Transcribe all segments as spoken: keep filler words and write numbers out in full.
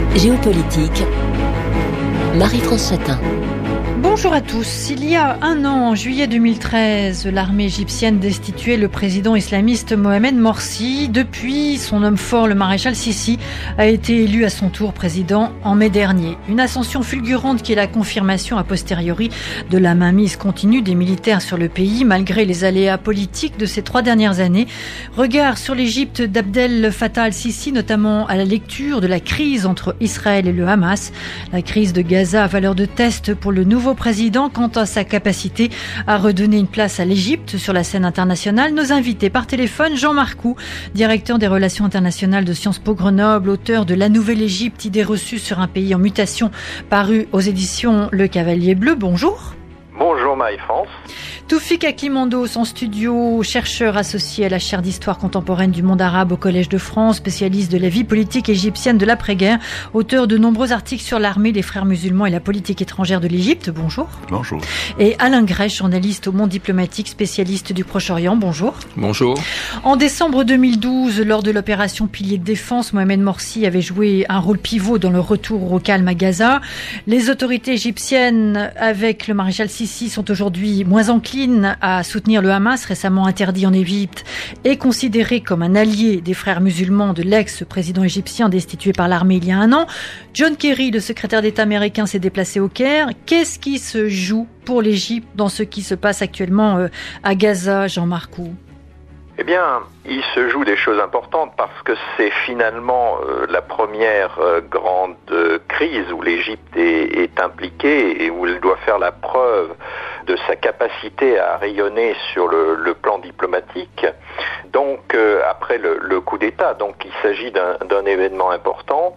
Géopolitique, Marie-France Chatin. Bonjour à tous. Il y a un an, en juillet deux mille treize, l'armée égyptienne destituait le président islamiste Mohamed Morsi. Depuis, son homme fort, le maréchal Sissi, a été élu à son tour président en mai dernier. Une ascension fulgurante qui est la confirmation a posteriori de la mainmise continue des militaires sur le pays, malgré les aléas politiques de ces trois dernières années. Regard sur l'Égypte d'Abdel Fattah al-Sissi, notamment à la lecture de la crise entre Israël et le Hamas. La crise de Gaza à valeur de test pour le nouveau président quant à sa capacité à redonner une place à l'Égypte sur la scène internationale. Nos invités par téléphone, Jean Marcoux, directeur des relations internationales de Sciences Po Grenoble, auteur de La Nouvelle Égypte, idées reçues sur un pays en mutation, paru aux éditions Le Cavalier Bleu. Bonjour. Bonjour Marie-France. Toufik Aklimandos en studio, chercheur associé à la chaire d'histoire contemporaine du monde arabe au Collège de France, spécialiste de la vie politique égyptienne de l'après-guerre, auteur de nombreux articles sur l'armée, les frères musulmans et la politique étrangère de l'Égypte. Bonjour. Bonjour. Et Alain Grèche, journaliste au Monde diplomatique, spécialiste du Proche-Orient. Bonjour. Bonjour. En décembre deux mille douze, lors de l'opération Pilier de défense, Mohamed Morsi avait joué un rôle pivot dans le retour au calme à Gaza. Les autorités égyptiennes, avec le maréchal Sissi, sont aujourd'hui moins enclines à soutenir le Hamas, récemment interdit en Égypte et considéré comme un allié des frères musulmans de l'ex-président égyptien destitué par l'armée il y a un an. John Kerry, le secrétaire d'État américain, s'est déplacé au Caire. Qu'est-ce qui se joue pour l'Égypte dans ce qui se passe actuellement à Gaza, Jean Marcoux ? Eh bien, il se joue des choses importantes parce que c'est finalement euh, la première euh, grande euh, crise où l'Égypte est, est impliquée et où elle doit faire la preuve de sa capacité à rayonner sur le, le plan diplomatique. Donc, euh, après le, le coup d'État, donc il s'agit d'un, d'un événement important.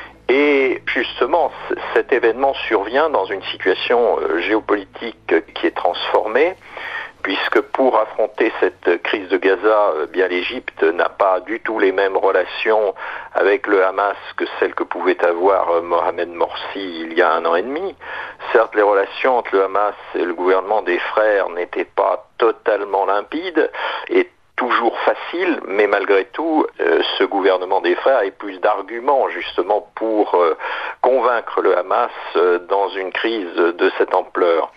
Et justement, c- cet événement survient dans une situation euh, géopolitique qui est transformée, puisque pour affronter cette crise de Gaza, eh bien l'Égypte n'a pas du tout les mêmes relations avec le Hamas que celles que pouvait avoir Mohamed Morsi il y a un an et demi. Certes, les relations entre le Hamas et le gouvernement des frères n'étaient pas totalement limpides et toujours facile, mais malgré tout, euh, ce gouvernement des frères a plus d'arguments justement pour euh, convaincre le Hamas euh, dans une crise de cette ampleur.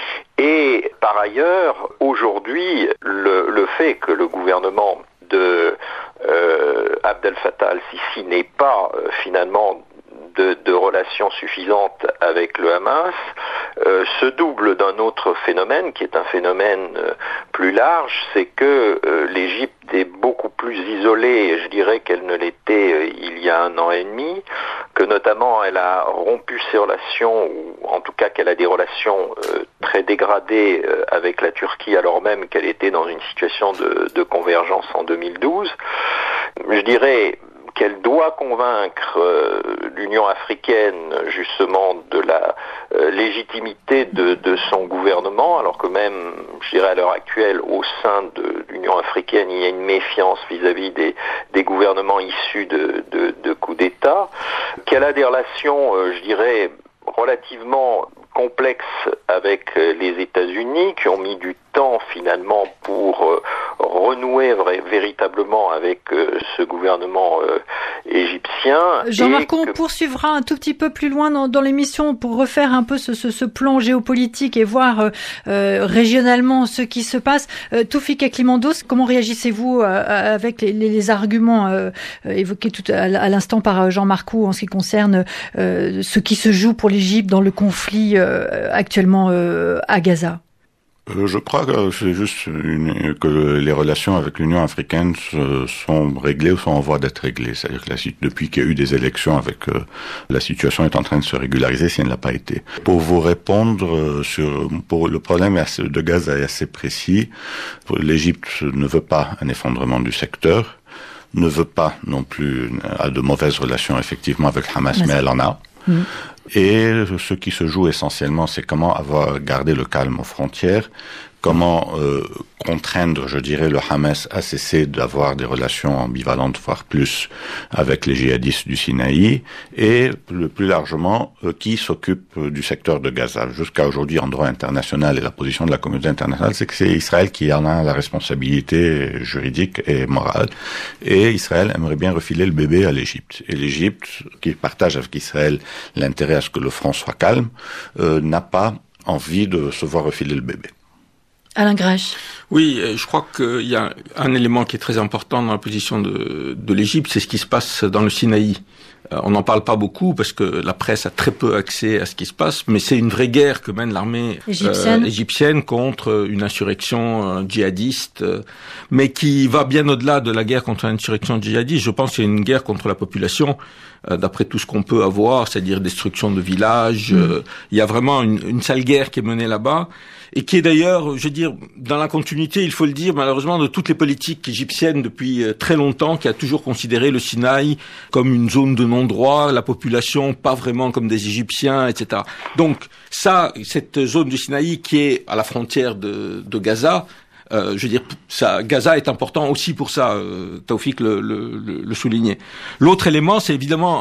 Et par ailleurs, aujourd'hui, le, le fait que le gouvernement de euh, Abdel Fattah al-Sissi n'ait pas euh, finalement de, de relations suffisantes avec le Hamas euh, se double d'un autre phénomène qui est un phénomène euh, plus large, c'est que euh, l'Égypte est beaucoup plus isolée, je dirais qu'elle ne l'était euh, il y a un an et demi, que notamment elle a rompu ses relations, ou en tout cas qu'elle a des relations euh, très dégradées euh, avec la Turquie alors même qu'elle était dans une situation de, de convergence en deux mille douze. Je dirais qu'elle doit convaincre euh, l'Union africaine justement de la euh, légitimité de, de son gouvernement, alors que même, je dirais à l'heure actuelle, au sein de l'Union africaine, il y a une méfiance vis-à-vis des, des gouvernements issus de, de, de coups d'État, qu'elle a des relations, euh, je dirais, relativement complexes avec les États-Unis, qui ont mis du temps finalement pour euh, renouer vrai, véritablement avec euh, ce gouvernement euh, égyptien. Jean-Marc, on que... poursuivra un tout petit peu plus loin dans, dans l'émission pour refaire un peu ce, ce, ce plan géopolitique et voir euh, euh, régionalement ce qui se passe. Euh, Toufik Aklimandos, comment réagissez-vous euh, avec les, les, les arguments euh, évoqués tout à, à l'instant par Jean Marcoux en ce qui concerne euh, ce qui se joue pour l'Égypte dans le conflit euh, actuellement euh, à Gaza? Euh, je crois que c'est juste une, que les relations avec l'Union africaine se, sont réglées ou sont en voie d'être réglées. C'est-à-dire que la, depuis qu'il y a eu des élections, avec euh, la situation est en train de se régulariser si elle ne l'a pas été. Pour vous répondre euh, sur pour le problème assez, de Gaza est assez précis. L'Égypte ne veut pas un effondrement du secteur, ne veut pas non plus a de mauvaises relations effectivement avec Hamas, mais, mais elle en a. Mmh. Et ce qui se joue essentiellement, c'est comment avoir gardé le calme aux frontières, comment euh, contraindre, je dirais, le Hamas à cesser d'avoir des relations ambivalentes, voire plus, avec les djihadistes du Sinaï, et le plus largement, euh, qui s'occupe du secteur de Gaza. Jusqu'à aujourd'hui, en droit international et la position de la communauté internationale, c'est que c'est Israël qui en a la responsabilité juridique et morale, et Israël aimerait bien refiler le bébé à l'Égypte. Et l'Égypte, qui partage avec Israël l'intérêt à ce que le front soit calme, euh, n'a pas envie de se voir refiler le bébé. Alain Grèche. Oui, je crois qu'il y a un élément qui est très important dans la position de, de l'Égypte, c'est ce qui se passe dans le Sinaï. On n'en parle pas beaucoup parce que la presse a très peu accès à ce qui se passe, mais c'est une vraie guerre que mène l'armée égyptienne, euh, égyptienne contre une insurrection euh, djihadiste, euh, mais qui va bien au-delà de la guerre contre l'insurrection djihadiste. Je pense qu'il y a une guerre contre la population, euh, d'après tout ce qu'on peut avoir, c'est-à-dire destruction de villages. Mmh. Euh, il y a vraiment une, une sale guerre qui est menée là-bas. Et qui est d'ailleurs, je veux dire, dans la continuité, il faut le dire, malheureusement, de toutes les politiques égyptiennes depuis très longtemps, qui a toujours considéré le Sinaï comme une zone de non-droit, la population pas vraiment comme des Égyptiens, et cetera. Donc ça, cette zone du Sinaï qui est à la frontière de, de Gaza, euh, je veux dire, ça, Gaza est important aussi pour ça, euh, Taoufik le, le, le, le soulignait. L'autre élément, c'est évidemment,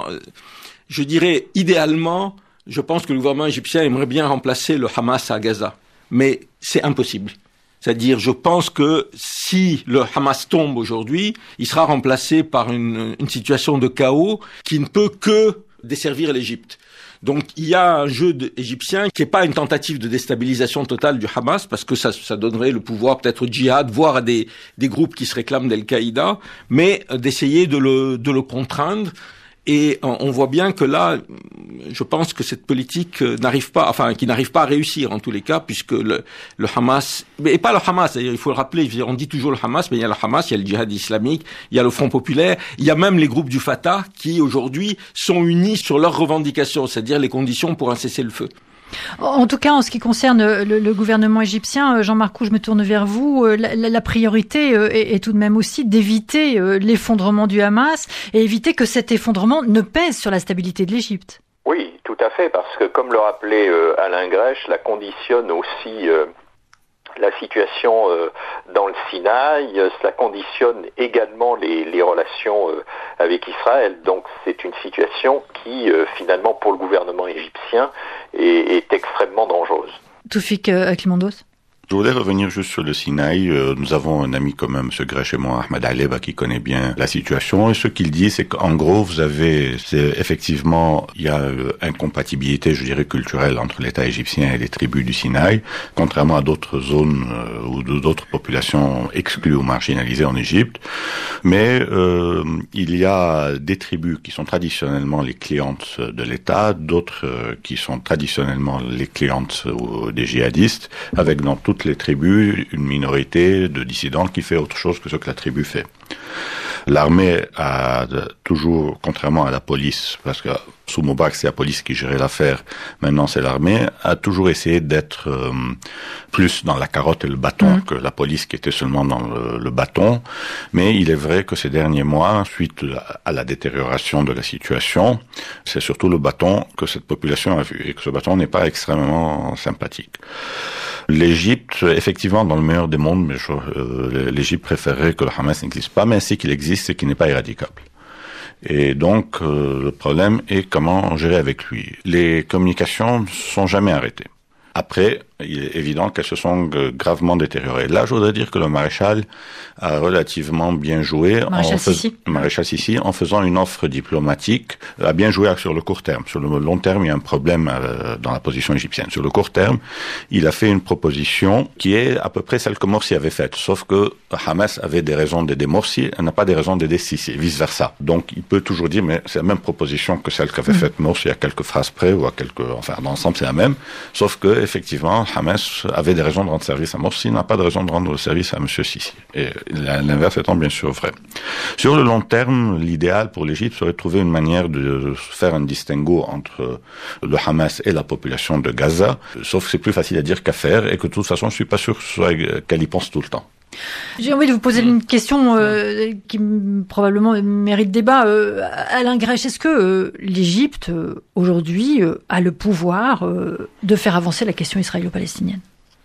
je dirais, idéalement, je pense que le gouvernement égyptien aimerait bien remplacer le Hamas à Gaza. Mais c'est impossible. C'est-à-dire, je pense que si le Hamas tombe aujourd'hui, il sera remplacé par une, une situation de chaos qui ne peut que desservir l'Égypte. Donc, il y a un jeu égyptien qui n'est pas une tentative de déstabilisation totale du Hamas, parce que ça, ça donnerait le pouvoir peut-être au djihad, voire à des, des groupes qui se réclament d'Al-Qaïda, mais d'essayer de le, de le contraindre. Et on voit bien que là, je pense que cette politique n'arrive pas, enfin, qui n'arrive pas à réussir en tous les cas, puisque le, le Hamas, et pas le Hamas, d'ailleurs, il faut le rappeler, on dit toujours le Hamas, mais il y a le Hamas, il y a le djihad islamique, il y a le Front populaire, il y a même les groupes du Fatah qui aujourd'hui sont unis sur leurs revendications, c'est-à-dire les conditions pour un cessez-le-feu. En tout cas, en ce qui concerne le, le gouvernement égyptien, Jean-Marc Roux, je me tourne vers vous. La, la, la priorité est, est tout de même aussi d'éviter l'effondrement du Hamas et éviter que cet effondrement ne pèse sur la stabilité de l'Égypte. Oui, tout à fait, parce que comme le rappelait euh, Alain Grèche, la conditionne aussi euh, la situation euh, dans le Sinaï, euh, cela conditionne également les, les relations euh, avec Israël. Donc c'est une situation qui, euh, finalement, pour le gouvernement égyptien, est, est extrêmement dangereuse. Taoufik euh, Klimandos. Je voulais revenir juste sur le Sinaï. Nous avons un ami commun, M. Grèche et moi, Ahmed Aleba, qui connaît bien la situation. Et ce qu'il dit, c'est qu'en gros, vous avez, c'est effectivement, il y a incompatibilité, je dirais, culturelle entre l'État égyptien et les tribus du Sinaï, contrairement à d'autres zones euh, ou d'autres populations exclues ou marginalisées en Égypte. Mais euh, il y a des tribus qui sont traditionnellement les clientes de l'État, d'autres euh, qui sont traditionnellement les clientes euh, des djihadistes, avec dans tout les tribus, une minorité de dissidents qui fait autre chose que ce que la tribu fait. L'armée a toujours, contrairement à la police, parce que sous Moubarak c'est la police qui gérait l'affaire, maintenant c'est l'armée, a toujours essayé d'être euh, plus dans la carotte et le bâton mmh. que la police qui était seulement dans le, le bâton. Mais il est vrai que ces derniers mois, suite à la détérioration de la situation, c'est surtout le bâton que cette population a vu, et que ce bâton n'est pas extrêmement sympathique. L'Égypte, effectivement, dans le meilleur des mondes, mais je, euh, l'Égypte préférerait que le Hamas n'existe pas, mais ainsi qu'il existe, c'est qu'il n'est pas éradicable. Et donc, euh, le problème est comment gérer avec lui. Les communications ne sont jamais arrêtées. Après, il est évident qu'elles se sont gravement détériorées. Là, je voudrais dire que le maréchal a relativement bien joué, maréchal en, fais... Sissi. maréchal Sissi, en faisant une offre diplomatique, a bien joué sur le court terme. Sur le long terme, il y a un problème euh, dans la position égyptienne. Sur le court terme, il a fait une proposition qui est à peu près celle que Morsi avait faite, sauf que Hamas avait des raisons d'aider Morsi, elle n'a pas des raisons d'aider Sissi, et vice versa. Donc, il peut toujours dire, mais c'est la même proposition que celle qu'avait mmh. faite Morsi à quelques phrases près, ou à quelques, enfin, dans l'ensemble, c'est la même, sauf que, effectivement, Hamas avait des raisons de rendre service à Morsi, n'a pas de raison de rendre service à M. Sissi. Et l'inverse étant bien sûr vrai. Sur le long terme, l'idéal pour l'Égypte serait de trouver une manière de faire un distinguo entre le Hamas et la population de Gaza, sauf que c'est plus facile à dire qu'à faire, et que de toute façon, je suis pas sûr qu'elle y pense tout le temps. J'ai envie de vous poser une question euh, qui probablement mérite débat. Euh, Alain Grèche, est-ce que euh, l'Égypte, euh, aujourd'hui, euh, a le pouvoir euh, de faire avancer la question israélo-palestinienne ?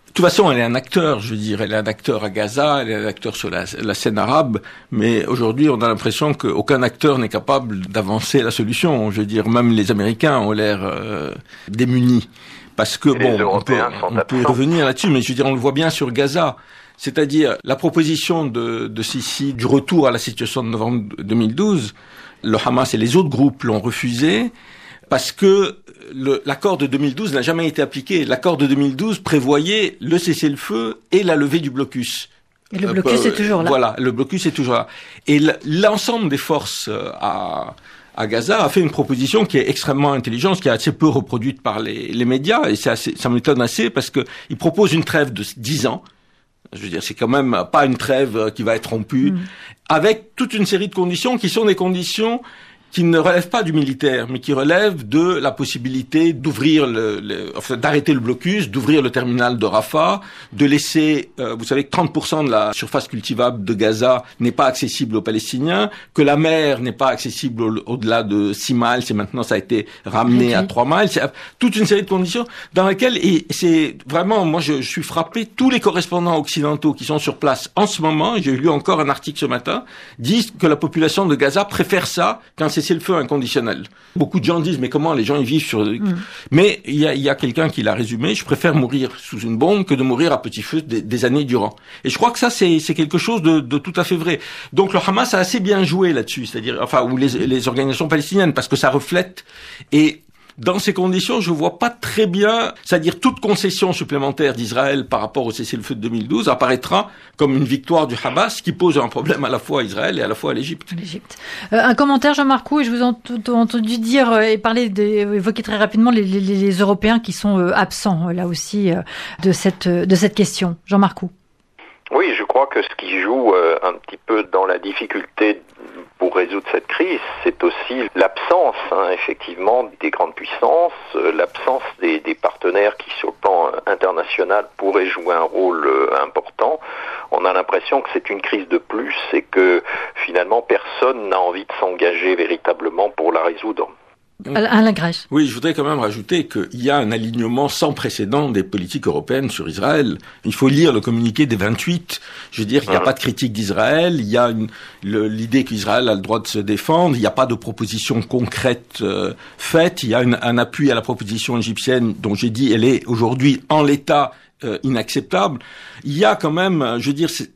toute façon, elle est un acteur, je veux dire, elle est un acteur à Gaza, elle est un acteur sur la, la scène arabe, mais aujourd'hui, on a l'impression qu'aucun acteur n'est capable d'avancer la solution. Je veux dire, même les Américains ont l'air euh, démunis. Parce que, bon, on peut, on peut y revenir là-dessus, mais je veux dire, on le voit bien sur Gaza. C'est-à-dire, la proposition de, de Sisi du retour à la situation de novembre deux mille douze, le Hamas et les autres groupes l'ont refusé, parce que le, l'accord de deux mille douze n'a jamais été appliqué. L'accord de deux mille douze prévoyait le cessez-le-feu et la levée du blocus. Et le blocus euh, est toujours là. Voilà, le blocus est toujours là. Et l'ensemble des forces à, à Gaza a fait une proposition qui est extrêmement intelligente, qui est assez peu reproduite par les, les médias, et c'est assez, ça m'étonne assez, parce que ils proposent une trêve de dix ans. Je veux dire, c'est quand même pas une trêve qui va être rompue, mmh. avec toute une série de conditions qui sont des conditions qui ne relèvent pas du militaire, mais qui relèvent de la possibilité d'ouvrir le, le enfin, d'arrêter le blocus, d'ouvrir le terminal de Rafah, de laisser, euh, vous savez que trente pour cent de la surface cultivable de Gaza n'est pas accessible aux Palestiniens, que la mer n'est pas accessible au, au-delà de six miles, et maintenant ça a été ramené okay. à trois miles. C'est toute une série de conditions dans lesquelles, et c'est vraiment, moi je, je suis frappé, tous les correspondants occidentaux qui sont sur place en ce moment, j'ai lu encore un article ce matin, disent que la population de Gaza préfère ça quand c'est c'est le feu inconditionnel. Beaucoup de gens disent, mais comment les gens y vivent sur... Mmh. Mais il y a, y a quelqu'un qui l'a résumé, je préfère mourir sous une bombe que de mourir à petit feu des, des années durant. Et je crois que ça, c'est, c'est quelque chose de, de tout à fait vrai. Donc le Hamas a assez bien joué là-dessus, c'est-à-dire, enfin, ou les, les organisations palestiniennes, parce que ça reflète... Et dans ces conditions, je vois pas très bien, c'est-à-dire toute concession supplémentaire d'Israël par rapport au cessez-le-feu de deux mille douze apparaîtra comme une victoire du Hamas qui pose un problème à la fois à Israël et à la fois à l'Égypte. L'Égypte. Euh, un commentaire, Jean-Marc Roux, et je vous ai entendu dire et parler, de, évoquer très rapidement les, les, les Européens qui sont absents là aussi de cette de cette question. Jean-Marc Roux. Oui, je crois que ce qui joue euh, un petit peu dans la difficulté pour résoudre cette crise, c'est aussi l'absence, hein, effectivement, des grandes puissances, euh, l'absence des, des partenaires qui, sur le plan international, pourraient jouer un rôle euh, important. On a l'impression que c'est une crise de plus et que, finalement, personne n'a envie de s'engager véritablement pour la résoudre. Alain Grèche. Oui, je voudrais quand même rajouter qu'il y a un alignement sans précédent des politiques européennes sur Israël. Il faut lire le communiqué des vingt-huit. Je veux dire, il n'y a mmh. pas de critique d'Israël, il y a une, le, l'idée qu'Israël a le droit de se défendre, il n'y a pas de proposition concrète euh, faite, il y a une, un appui à la proposition égyptienne dont j'ai dit elle est aujourd'hui en l'état euh, inacceptable. Il y a quand même, je veux dire... C'est,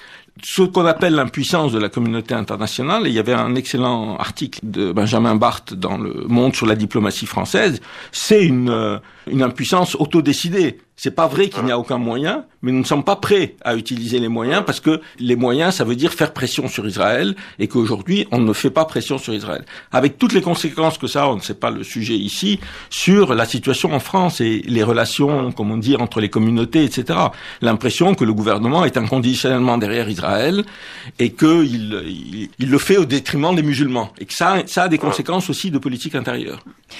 ce qu'on appelle l'impuissance de la communauté internationale, et il y avait un excellent article de Benjamin Barthes dans Le Monde sur la diplomatie française, c'est une, euh, une impuissance autodécidée. C'est pas vrai qu'il n'y a aucun moyen, mais nous ne sommes pas prêts à utiliser les moyens parce que les moyens, ça veut dire faire pression sur Israël et qu'aujourd'hui, on ne fait pas pression sur Israël. Avec toutes les conséquences que ça a, on ne sait pas le sujet ici, sur la situation en France et les relations, comment dire, entre les communautés, et cetera. L'impression que le gouvernement est inconditionnellement derrière Israël et qu'il il, il le fait au détriment des musulmans et que ça, ça a des conséquences aussi de politique intérieure.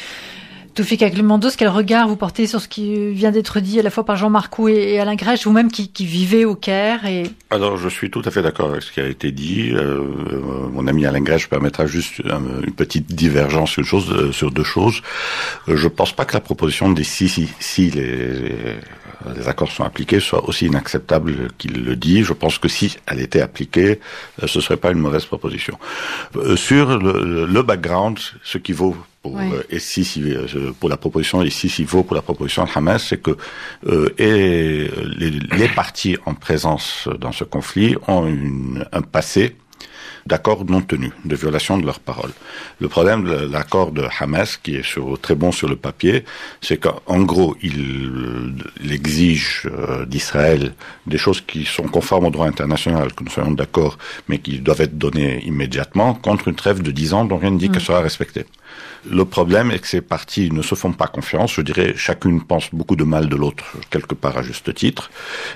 Toufik Aglemandos, quel regard vous portez sur ce qui vient d'être dit à la fois par Jean-Marc Roux et Alain Grèche, vous-même qui, qui vivez au Caire et... Alors, je suis tout à fait d'accord avec ce qui a été dit. Euh, mon ami Alain Grèche permettra juste une petite divergence sur, une chose, sur deux choses. Je pense pas que la proposition des si, si, si les, les, les accords sont appliqués soit aussi inacceptable qu'il le dit. Je pense que si elle était appliquée, ce serait pas une mauvaise proposition. Euh, sur le, le background, ce qui vaut pour oui. euh, et si, si pour la proposition et si s'il vaut pour la proposition de Hamas, c'est que euh, et les, les parties en présence dans ce conflit ont une, un passé d'accords non tenus, de violation de leurs paroles. Le problème de l'accord de Hamas, qui est sur, très bon sur le papier, c'est qu'en gros, il, il exige euh, d'Israël des choses qui sont conformes au droit international, que nous soyons d'accord, mais qui doivent être données immédiatement, contre une trêve de dix ans dont rien ne dit mmh. qu'elle sera respectée. Le problème est que ces parties ne se font pas confiance. Je dirais, chacune pense beaucoup de mal de l'autre, quelque part à juste titre.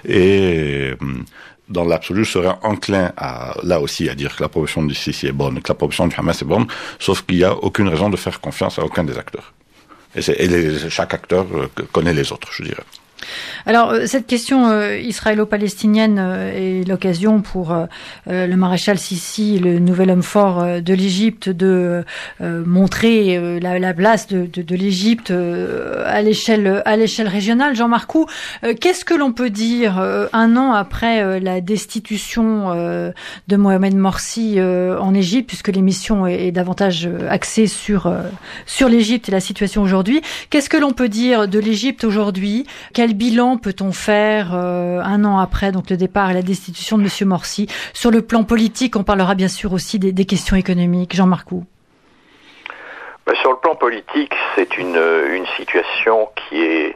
Et dans l'absolu, je serais enclin à, là aussi, à dire que la proposition du Sisi est bonne, que la proposition du Hamas est bonne, sauf qu'il n'y a aucune raison de faire confiance à aucun des acteurs. Et, c'est, et les, chaque acteur connaît les autres, je dirais. Alors, cette question euh, israélo-palestinienne euh, est l'occasion pour euh, le maréchal Sissi, le nouvel homme fort euh, de l'Égypte, de euh, montrer euh, la, la place de, de, de l'Égypte euh, à l'échelle à l'échelle régionale. Jean Marcoux, euh, qu'est-ce que l'on peut dire euh, un an après euh, la destitution euh, de Mohamed Morsi euh, en Égypte, puisque l'émission est, est davantage axée sur euh, sur l'Égypte et la situation aujourd'hui. Qu'est-ce que l'on peut dire de l'Égypte aujourd'hui? Quel bilan peut-on faire euh, un an après donc le départ et la destitution de Monsieur Morsi? Sur le plan politique, on parlera bien sûr aussi des, des questions économiques. Jean Marcoux. Ben, sur le plan politique, c'est une, une situation qui est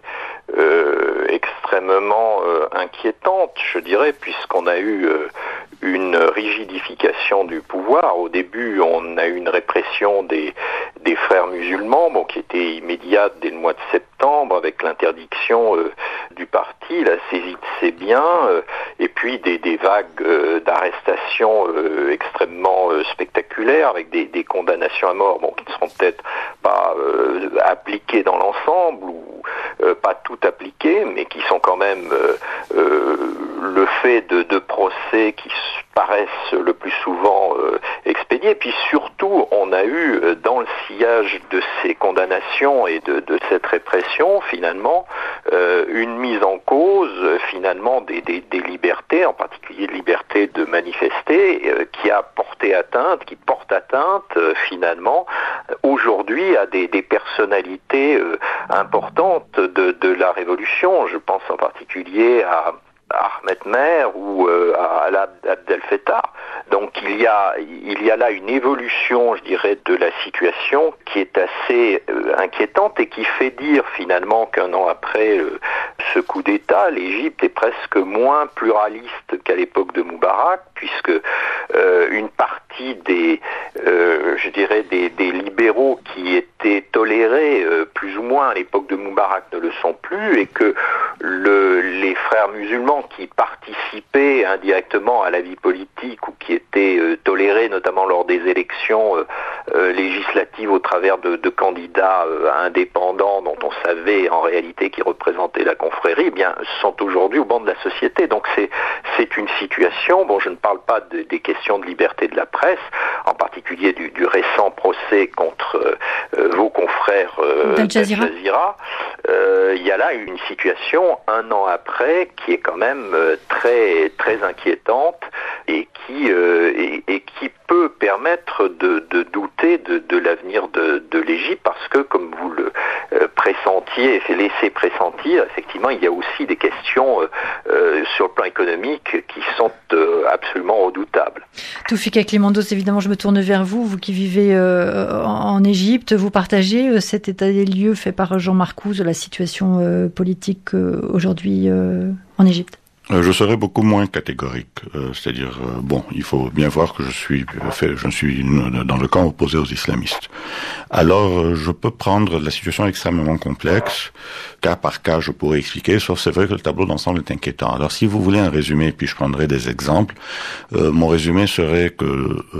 euh, extrêmement euh, inquiétante, je dirais, puisqu'on a eu euh, une rigidification du pouvoir. Au début, on a eu une répression des, des frères musulmans, bon, qui était immédiate dès le mois de septembre, avec l'interdiction euh, du parti, la saisie de ses biens, euh, et puis des, des vagues euh, d'arrestations euh, extrêmement euh, spectaculaires, avec des, des condamnations à mort, bon, qui ne seront peut-être pas euh, appliquées dans l'ensemble, ou euh, pas toutes appliquées, mais qui sont quand même euh, euh, le fait de, de procès qui paraissent le plus souvent euh, expédiés. Puis surtout, on a eu euh, dans le sillage de ces condamnations et de, de cette répression, finalement, euh, une mise en cause, euh, finalement, des, des, des libertés, en particulier de liberté de manifester, euh, qui a porté atteinte, qui porte atteinte, euh, finalement, aujourd'hui à des, des personnalités euh, importantes de, de la Révolution. Je pense en particulier à Ahmed Mer ou euh, à Alaa Abdel Fattah. Donc il y a il y a là une évolution, je dirais, de la situation qui est assez euh, inquiétante et qui fait dire finalement qu'un an après euh, ce coup d'État, l'Égypte est presque moins pluraliste qu'à l'époque de Moubarak, puisque euh, une partie des euh, je dirais des, des libéraux qui étaient tolérés euh, plus ou moins à l'époque de Moubarak ne le sont plus, et que le, les frères musulmans qui participaient indirectement à la vie politique ou qui étaient euh, tolérés notamment lors des élections euh, euh, législatives au travers de, de candidats euh, indépendants dont on savait en réalité qu'ils représentaient la confrérie, eh bien sont aujourd'hui au banc de la société. Donc c'est c'est une situation, bon, je ne parle pas de, des questions de liberté de la presse, en particulier du, du récent procès contre euh, vos confrères euh, d'Al Jazeera. Jazeera. Euh, il y a là une situation un an après qui est quand même euh, très très inquiétante et qui euh, et, et qui peut permettre de, de douter de, de l'avenir de, de l'Égypte, parce que comme vous le euh, pressentiez, fait laisser pressentir, effectivement il y a aussi des questions euh, euh, sur le plan économique qui sont euh, absolument redoutables. Toufik Clémendos, évidemment je me tourne vers vous, vous qui vivez euh, en, en Égypte, vous partagez euh, cet état des lieux fait par Jean Marcoux de la situation euh, politique euh, aujourd'hui euh, en Égypte? Je serais beaucoup moins catégorique, euh, c'est-à-dire euh, bon, il faut bien voir que je suis fait, je suis dans le camp opposé aux islamistes. Alors, euh, je peux prendre la situation extrêmement complexe, cas par cas, je pourrais expliquer. Sauf c'est vrai que le tableau d'ensemble est inquiétant. Alors, si vous voulez un résumé, puis je prendrai des exemples. Euh, mon résumé serait que euh,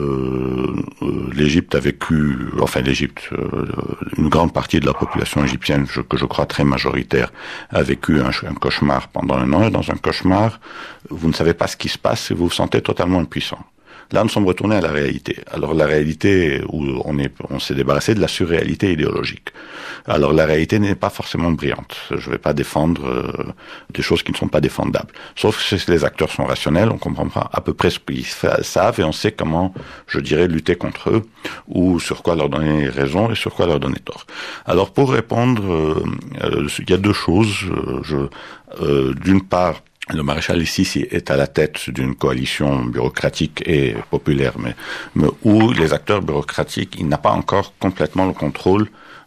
euh, l'Égypte a vécu, enfin l'Égypte, euh, une grande partie de la population égyptienne, je, que je crois très majoritaire, a vécu un, un cauchemar pendant un an, et dans un cauchemar vous ne savez pas ce qui se passe et vous vous sentez totalement impuissant. Là, nous sommes retournés à la réalité. Alors, la réalité où on est, on s'est débarrassé de la surréalité idéologique. Alors, la réalité n'est pas forcément brillante. Je ne vais pas défendre euh, des choses qui ne sont pas défendables. Sauf que les acteurs sont rationnels, on comprendra à peu près ce qu'ils savent et on sait comment, je dirais, lutter contre eux ou sur quoi leur donner raison et sur quoi leur donner tort. Alors, pour répondre, euh, euh, il y a deux choses. Euh, je, euh, d'une part, le maréchal Sissi est à la tête d'une coalition bureaucratique et populaire, mais, mais où les acteurs bureaucratiques, il n'a pas encore complètement le contrôle.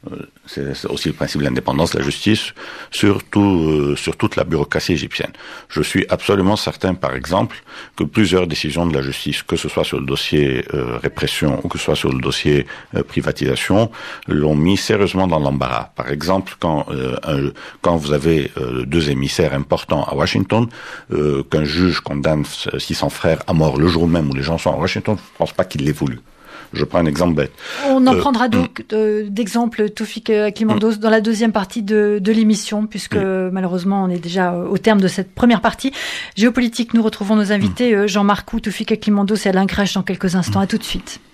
C'est aussi le principe de l'indépendance de la justice sur, tout, euh, sur toute la bureaucratie égyptienne. Je suis absolument certain, par exemple, que plusieurs décisions de la justice, que ce soit sur le dossier euh, répression ou que ce soit sur le dossier euh, privatisation, l'ont mis sérieusement dans l'embarras. Par exemple, quand, euh, un, quand vous avez euh, deux émissaires importants à Washington, euh, qu'un juge condamne six cents frères à mort le jour même où les gens sont à Washington, je ne pense pas qu'il l'ait voulu. Je prends un exemple bête. On en euh, prendra donc euh, d'exemples, Toufik Aklimandos, dans la deuxième partie de, de l'émission, puisque oui. malheureusement on est déjà au terme de cette première partie. Géopolitique, nous retrouvons nos invités Jean-Marc Hou, Toufik Aklimandos et Alain Crèche dans quelques instants. À tout de suite.